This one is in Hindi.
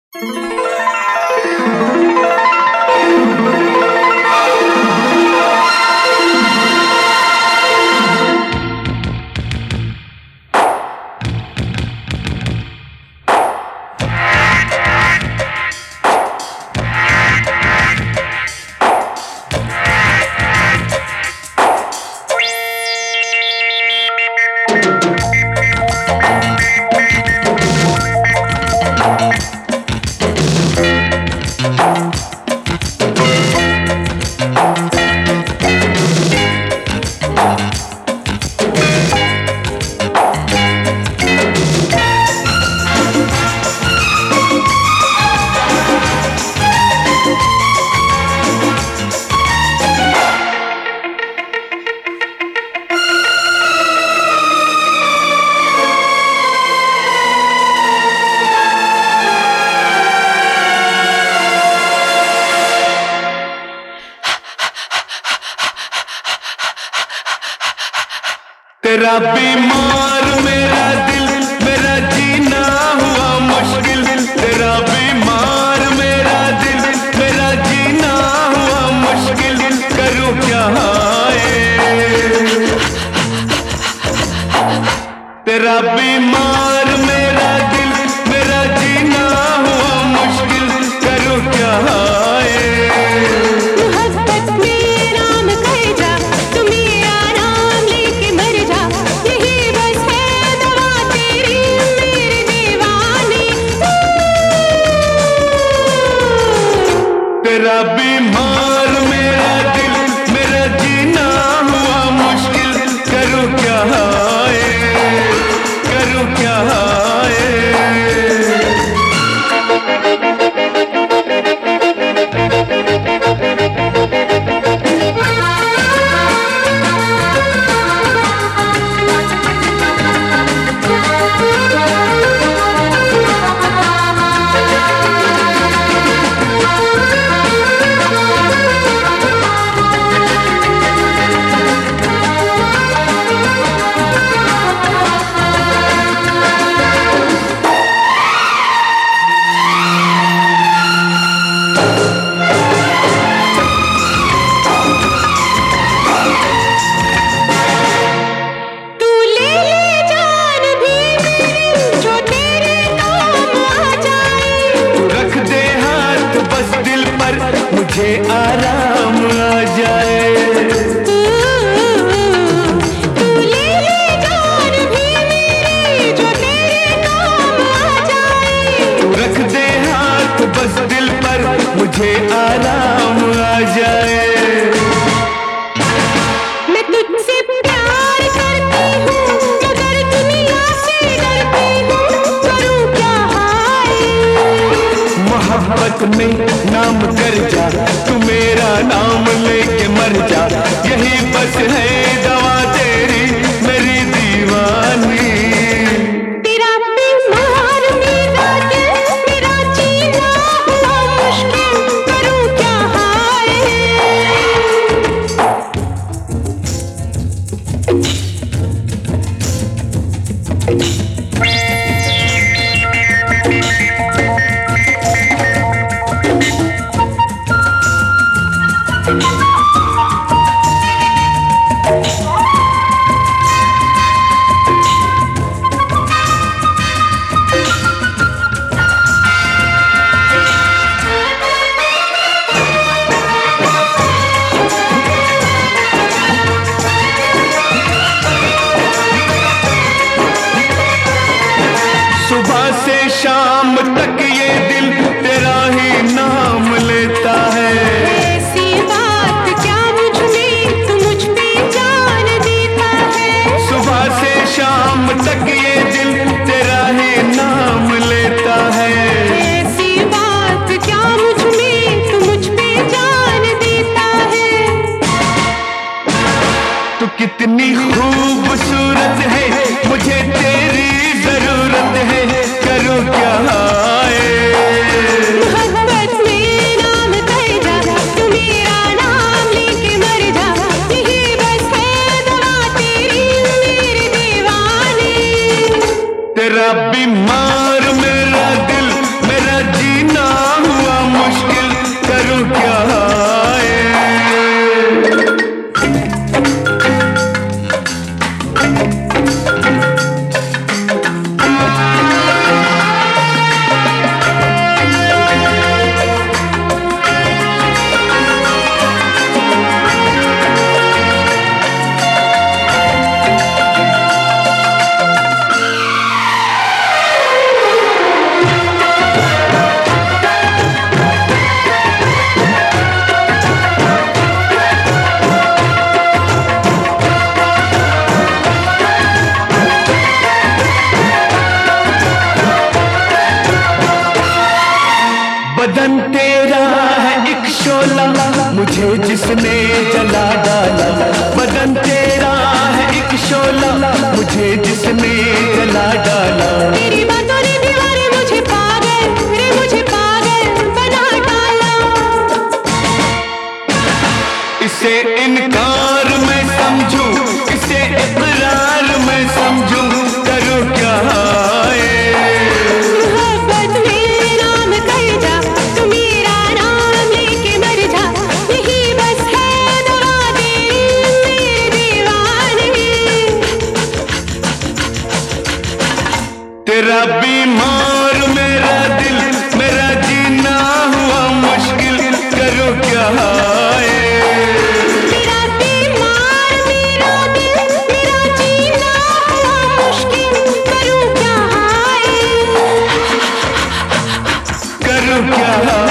तेरा बीमार मेरा दिल, मेरा जीना हुआ मुश्किल। तेरा बीमार मेरा दिल, मेरा जीना हुआ मुश्किल। करूँ क्या हाय, तेरा बीमार मेरा दिल, मेरा जीना हुआ मुश्किल। करूँ क्या हाय, तेरा बीमार मेरा दिल, मेरा जीना हुआ मुश्किल। करूँ क्या हाय, करूँ क्या हाय। मुझे आराम आ जाए, तू ले जान भी मेरी जो तेरे काम आ जाए। तू रख दे हाथ बस दिल पर, मुझे आराम आ जाए। मैं तुझसे प्यार करती हूँ, मगर दुनिया से डरती हूँ। करूँ क्या हाय, मोहब्बत में नाम कर जा, तू मेरा नाम लेके मर जा। यही बस है दवा तेरी मेरी दीवानी। तेरा बीमार मेरा दिल, मेरा जीना हुआ मुश्किल। करूँ क्या हाय, सुबह से शाम तक ये दिल तेरा ही नाम लेता है। ऐसी बात क्या मुझ में, तू मुझ पे जान देता है। सुबह से शाम तक ये दिल तेरा ही नाम लेता है। ऐसी बात क्या मुझ में, तू मुझ पे जान देता है। तू कितनी खूबसूरत है, मुझे तेरी जरूरत है। करूँ क्या हाय, बदन तेरा है एक शोला, मुझे जिसने जला डाला। बदन तेरा है एक शोला, मुझे जिसने जला डाला। तेरी बातों ने दीवारे मुझे पागल, रे मुझे पागल बना डाला। इसे इनकार मैं समझूं, इसे इकरार मैं समझूं, करूं क्या मोहब्बत में नाम कर जा, तू मेरा नाम लेके मर जा। यही बस है दवा तेरी मेरे दीवाने। तेरा बीमार मेरा दिल, मेरा जीना हुआ मुश्किल, करूं क्या तेरा बीमार मेरा दिल, मेरा जीना हुआ मुश्किल, करूं क्या करूं क्या